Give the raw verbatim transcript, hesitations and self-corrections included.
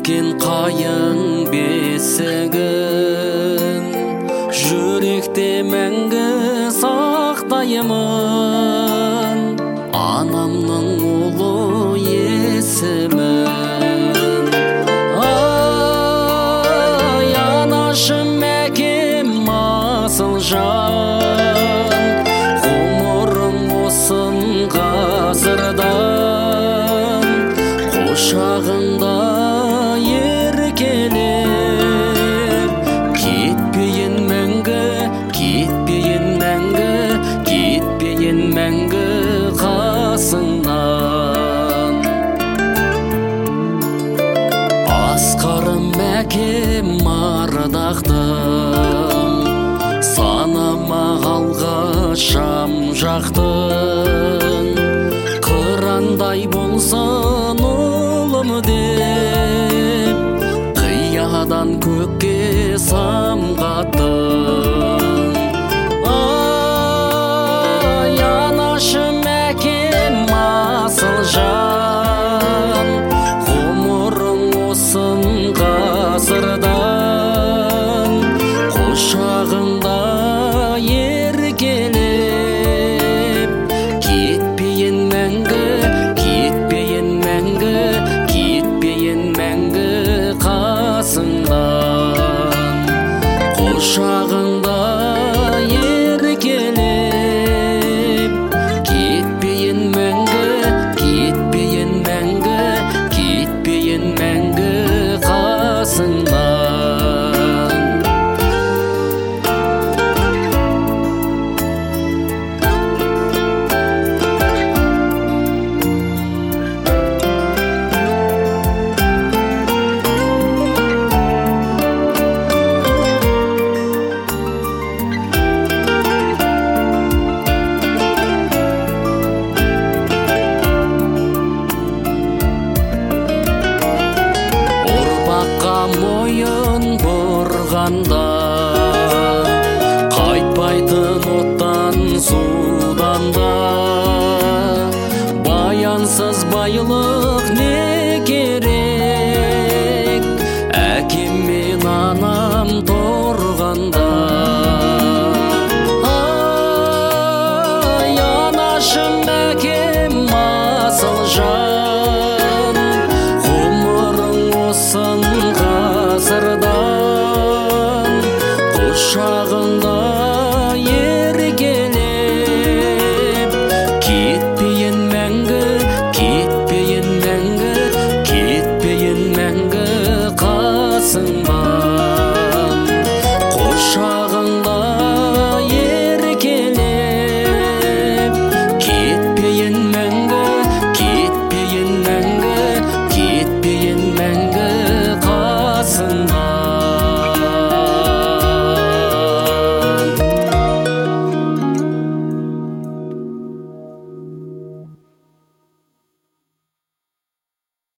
біткен қайың бесігін жүректе мәңгі сақтаймын, анамның ұлы есімін. Ай, анашым, әкем, асыл жан, ғұмырың болсын ғасырдан, құшағында еркелеп, кетпейін мәңгі, кетпейін мәңгі, кетпейін мәңгі қасыңнан. Асқарым, әкем, ардақтым, санама алғашам жақтың, қырандай болсын ұлым деп, қиядан көкке самғаттың. Ай, анашым, әкем, асыл жан, ғұмырың болсын ғасырдан, құшағында еркелеп, кетпейін мәңгі, кетпейін мәңгі, кетпейін мәңгі қасыңнан. Құшағында еркелеп, кетпейін мәңгі, кетпейін мәңгі, кетпейін мәңгі қасыңнан. Мойын бұрғанда, қайтпайтын оттан судан да, баянсыз байлық не керек, әкем мен анам тұрғанда. Ай, анашым, әкем, асыл жан, ғұмырың болсын ғасырдан, құшағында